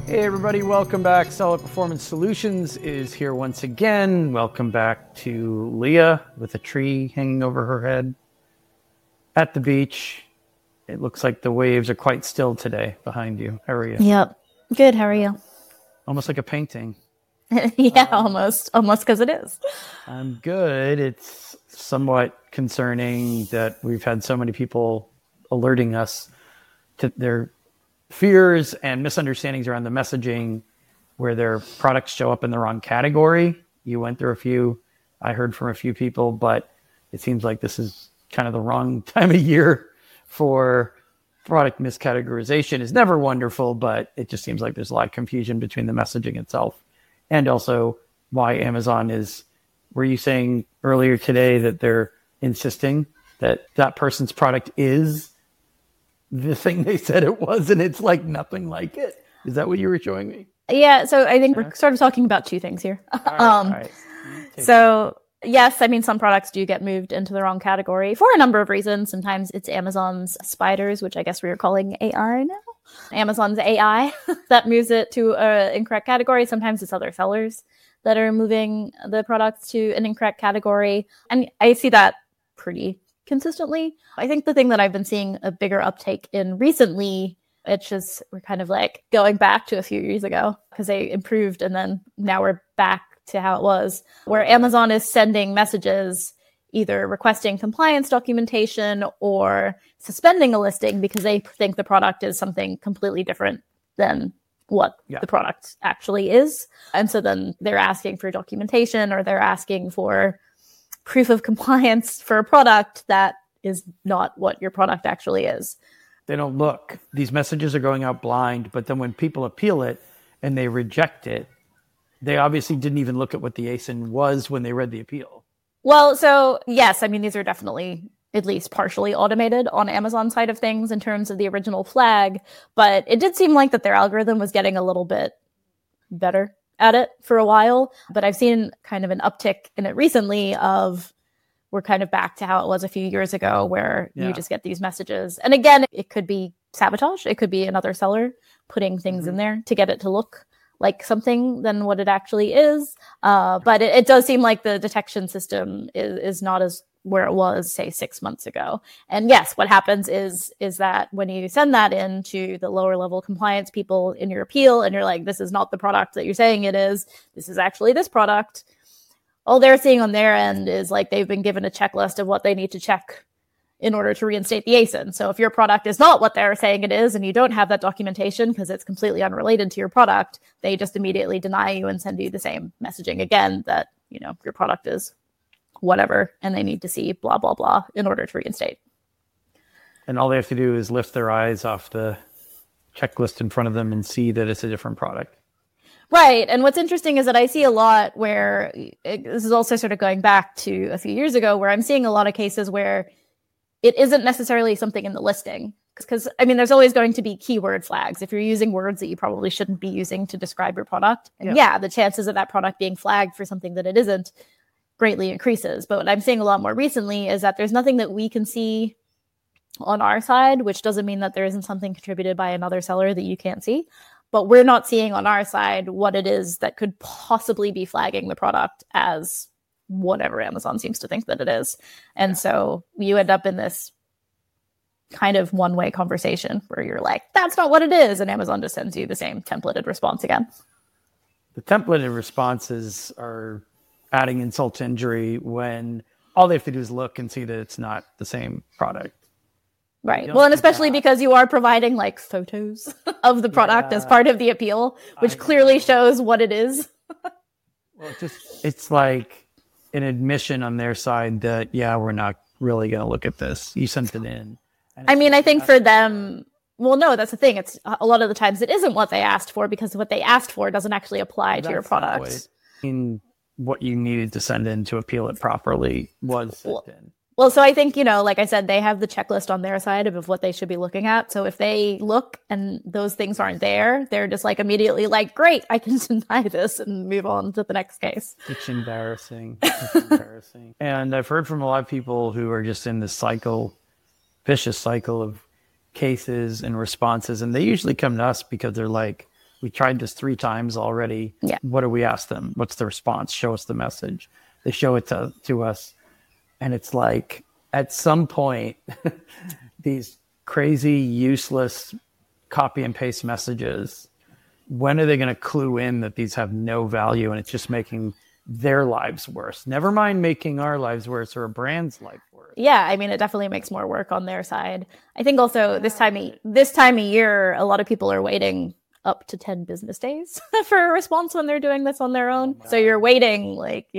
Hey everybody, welcome back. Solid Performance Solutions is here once again. Welcome back to Leah with a tree hanging over her head at the beach. It looks like the waves are quite still today behind you. How are you? Yep. Good. How are you? Almost like a painting. Yeah, almost because it is. I'm good. It's somewhat concerning that we've had so many people alerting us to their fears and misunderstandings around the messaging where their products show up in the wrong category. You went through a few, I heard from a few people, but it seems like this is kind of the wrong time of year for product miscategorization. Is never wonderful, but it just seems like there's a lot of confusion between the messaging itself and also why Amazon is, were you saying earlier today that they're insisting that that person's product is the thing they said it was, and it's like nothing like it? Is that what you were showing me? Yeah, so I think we're sort of talking about two things here. All right. So yes, I mean, some products do get moved into the wrong category for a number of reasons. Sometimes it's Amazon's spiders, which I guess we are calling AI now. Amazon's AI that moves it to an incorrect category. Sometimes it's other sellers that are moving the products to an incorrect category. And I see that pretty consistently. I think the thing that I've been seeing a bigger uptake in recently, it's just we're kind of like going back to a few years ago because they improved and then now we're back to how it was, where Amazon is sending messages either requesting compliance documentation or suspending a listing because they think the product is something completely different than what the product actually is. And so then they're asking for documentation or they're asking for proof of compliance for a product that is not what your product actually is. They don't look. These messages are going out blind, but then when people appeal it and they reject it, they obviously didn't even look at what the ASIN was when they read the appeal. Well, so yes, I mean, these are definitely at least partially automated on Amazon side of things in terms of the original flag, but it did seem like that their algorithm was getting a little bit better at it for a while. But I've seen kind of an uptick in it recently of we're kind of back to how it was a few years ago where you just get these messages. And again, it could be sabotage. It could be another seller putting things in there to get it to look like something than what it actually is. But it does seem like the detection system is not as where it was, say, 6 months ago. And yes, what happens is that when you send that in to the lower level compliance people in your appeal and you're like, this is not the product that you're saying it is, this is actually this product. All they're seeing on their end is like they've been given a checklist of what they need to check in order to reinstate the ASIN. So if your product is not what they're saying it is and you don't have that documentation because it's completely unrelated to your product, they just immediately deny you and send you the same messaging again that, you know, your product is whatever and they need to see blah, blah, blah in order to reinstate. And all they have to do is lift their eyes off the checklist in front of them and see that it's a different product. Right. And what's interesting is that I see a lot where this is also sort of going back to a few years ago where I'm seeing a lot of cases where it isn't necessarily something in the listing. Because, I mean, there's always going to be keyword flags. If you're using words that you probably shouldn't be using to describe your product, and the chances of that product being flagged for something that it isn't greatly increases. But what I'm seeing a lot more recently is that there's nothing that we can see on our side, which doesn't mean that there isn't something contributed by another seller that you can't see. But we're not seeing on our side what it is that could possibly be flagging the product as whatever Amazon seems to think that it is. And so you end up in this kind of one-way conversation where you're like, that's not what it is. And Amazon just sends you the same templated response again. The templated responses are adding insult to injury when all they have to do is look and see that it's not the same product. Right. Well, and especially because you are providing like photos of the product as part of the appeal, which clearly shows what it is. Well, it's like an admission on their side that, we're not really going to look at this. You sent it in. I mean, I think for them, well, no, that's the thing. It's a lot of the times it isn't what they asked for because what they asked for doesn't actually apply to your product. What you needed to send in to appeal it properly was sent in. Well, so I think, like I said, they have the checklist on their side of what they should be looking at. So if they look and those things aren't there, they're just like immediately like, great, I can deny this and move on to the next case. It's embarrassing. And I've heard from a lot of people who are just in this vicious cycle of cases and responses. And they usually come to us because they're like, We tried this 3 times already. Yeah. What do we ask them? What's the response? Show us the message. They show it to us. And it's like, at some point, these crazy, useless copy and paste messages, when are they going to clue in that these have no value and it's just making their lives worse? Never mind making our lives worse or a brand's life worse. Yeah, I mean, it definitely makes more work on their side. I think also this time of year, a lot of people are waiting up to 10 business days for a response when they're doing this on their own. So you're waiting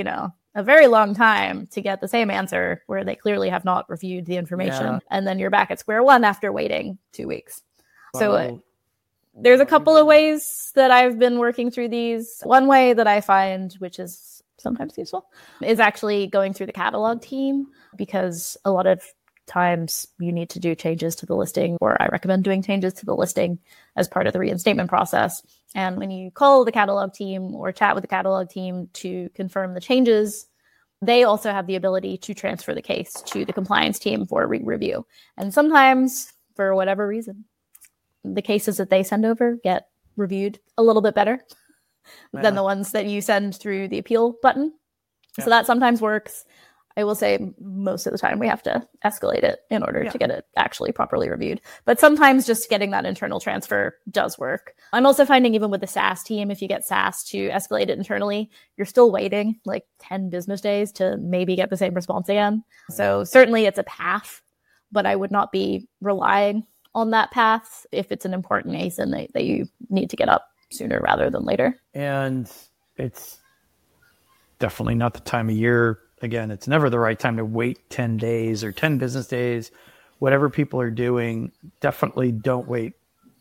a very long time to get the same answer where they clearly have not reviewed the information. Yeah. And then you're back at square one after waiting 2 weeks. So there's a couple of ways that I've been working through these. One way that I find, which is sometimes useful, is actually going through the catalog team, because a lot of times you need to do changes to the listing, or I recommend doing changes to the listing as part of the reinstatement process. And when you call the catalog team or chat with the catalog team to confirm the changes, they also have the ability to transfer the case to the compliance team for re-review. And sometimes, for whatever reason, the cases that they send over get reviewed a little bit better than the ones that you send through the appeal button. Yeah. So that sometimes works. I will say most of the time we have to escalate it in order to get it actually properly reviewed. But sometimes just getting that internal transfer does work. I'm also finding even with the SaaS team, if you get SaaS to escalate it internally, you're still waiting like 10 business days to maybe get the same response again. So certainly it's a path, but I would not be relying on that path if it's an important ASIN that you need to get up sooner rather than later. And it's definitely not the time of year. Again, it's never the right time to wait 10 days or 10 business days. Whatever people are doing, definitely don't wait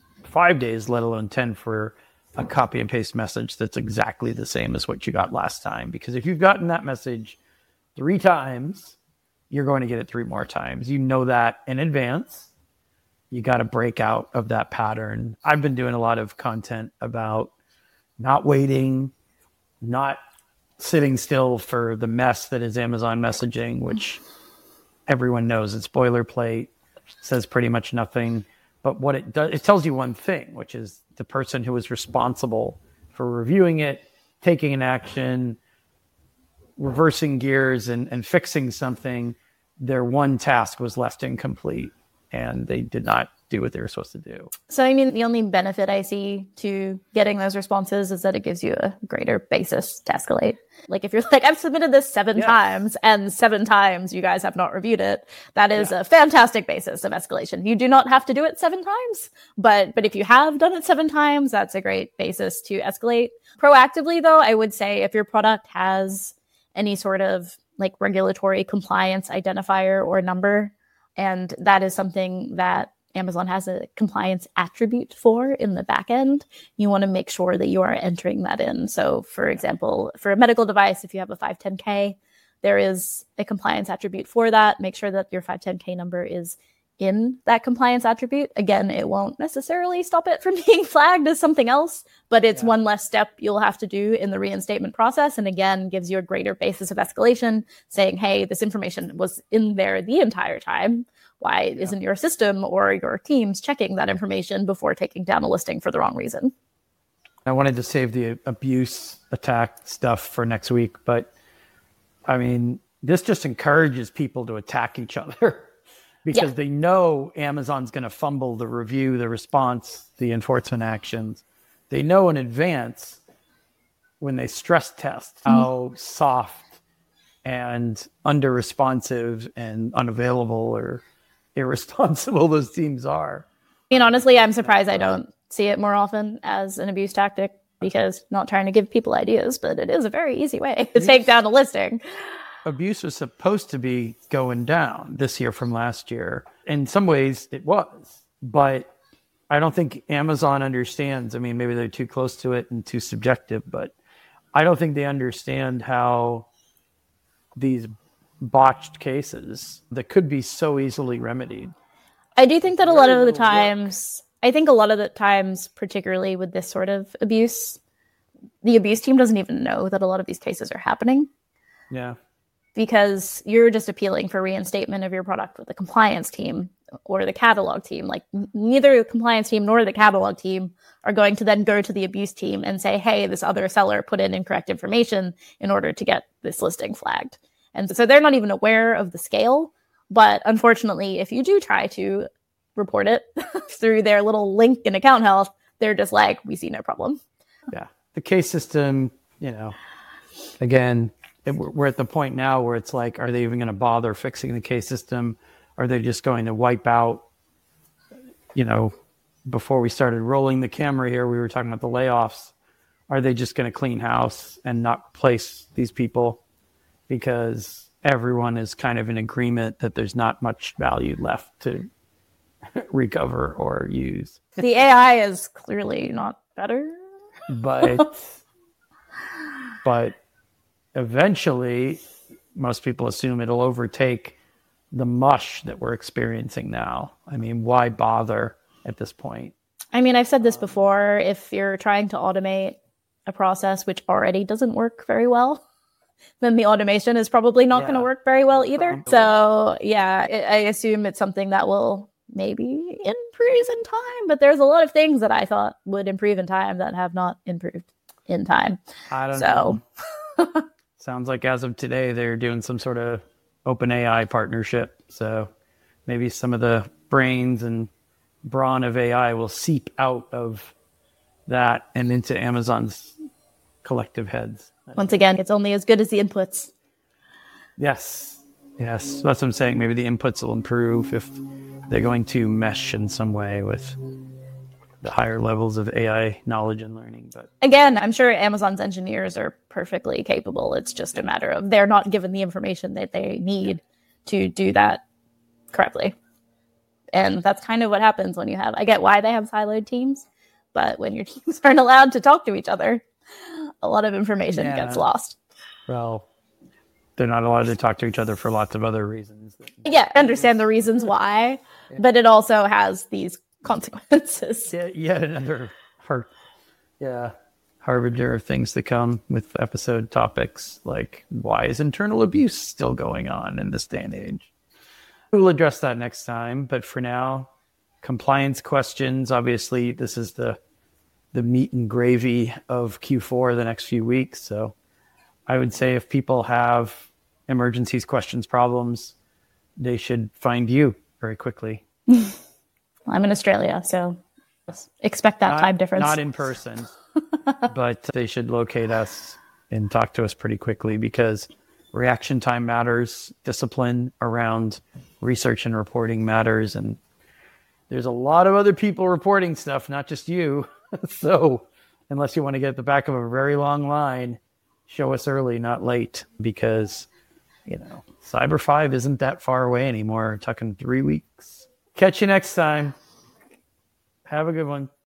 5 days, let alone 10, for a copy and paste message that's exactly the same as what you got last time. Because if you've gotten that message 3 times, you're going to get it 3 more times. You know that in advance. You got to break out of that pattern. I've been doing a lot of content about not waiting, not sitting still for the mess that is Amazon messaging, which everyone knows it's boilerplate, says pretty much nothing. But what it does, it tells you one thing, which is the person who was responsible for reviewing it, taking an action, reversing gears and fixing something, their one task was left incomplete and they did not do what they were supposed to do. So, I mean, the only benefit I see to getting those responses is that it gives you a greater basis to escalate. Like if you're like, I've submitted this 7 times and 7 times you guys have not reviewed it, that is a fantastic basis of escalation. You do not have to do it 7 times, but if you have done it 7 times, that's a great basis to escalate. Proactively though, I would say if your product has any sort of like regulatory compliance identifier or number, and that is something that Amazon has a compliance attribute for in the back end, you want to make sure that you are entering that in. So for example, for a medical device, if you have a 510K, there is a compliance attribute for that. Make sure that your 510K number is in that compliance attribute. Again, it won't necessarily stop it from being flagged as something else, but it's one less step you'll have to do in the reinstatement process. And again, gives you a greater basis of escalation saying, hey, this information was in there the entire time. Why isn't your system or your teams checking that information before taking down a listing for the wrong reason? I wanted to save the abuse attack stuff for next week, but I mean, this just encourages people to attack each other because they know Amazon's going to fumble the review, the response, the enforcement actions. They know in advance when they stress test how soft and under-responsive and unavailable or irresponsible those teams are. I mean, honestly, I'm surprised I don't see it more often as an abuse tactic, because not trying to give people ideas, but it is a very easy way to take down a listing. Abuse was supposed to be going down this year from last year. In some ways it was, but I don't think Amazon understands. I mean, maybe they're too close to it and too subjective, but I don't think they understand how these botched cases that could be so easily remedied. I do think that a lot of the times, particularly with this sort of abuse, the abuse team doesn't even know that a lot of these cases are happening. Yeah. Because you're just appealing for reinstatement of your product with the compliance team. or the catalog team. Like neither the compliance team nor the catalog team are going to then go to the abuse team and say, hey, this other seller put in incorrect information in order to get this listing flagged. And so they're not even aware of the scale. But unfortunately, if you do try to report it through their little link in account health, they're just like, we see no problem. Yeah. The case system, again, we're at the point now where it's like, are they even going to bother fixing the case system? Are they just going to wipe out, before we started rolling the camera here, we were talking about the layoffs. Are they just going to clean house and not replace these people? Because everyone is kind of in agreement that there's not much value left to recover or use. The AI is clearly not better. But eventually, most people assume it'll overtake the mush that we're experiencing now. I mean, why bother at this point? I mean, I've said this before. If you're trying to automate a process which already doesn't work very well, then the automation is probably not going to work very well either. So, yeah, I assume it's something that will maybe improve in time. But there's a lot of things that I thought would improve in time that have not improved in time. I don't know. Sounds like as of today, they're doing some sort of OpenAI partnership. So maybe some of the brains and brawn of AI will seep out of that and into Amazon's collective heads. Once again, it's only as good as the inputs. Yes. That's what I'm saying. Maybe the inputs will improve if they're going to mesh in some way with the higher levels of AI knowledge and learning. But again, I'm sure Amazon's engineers are perfectly capable. It's just a matter of they're not given the information that they need to do that correctly. And that's kind of what happens when I get why they have siloed teams, but when your teams aren't allowed to talk to each other, a lot of information gets lost. Well, they're not allowed to talk to each other for lots of other reasons. Yeah, I understand the reasons why, but it also has these consequences. Yet another harbinger of things to come with episode topics like, why is internal abuse still going on in this day and age? We'll address that next time, but for now, compliance questions. Obviously, this is the meat and gravy of Q4 the next few weeks. So I would say if people have emergencies, questions, problems, they should find you very quickly. I'm in Australia, so expect that time difference. Not in person, but they should locate us and talk to us pretty quickly because reaction time matters, discipline around research and reporting matters, and there's a lot of other people reporting stuff, not just you. So unless you want to get at the back of a very long line, show us early, not late, because, Cyber 5 isn't that far away anymore. We're talking 3 weeks. Catch you next time. Have a good one.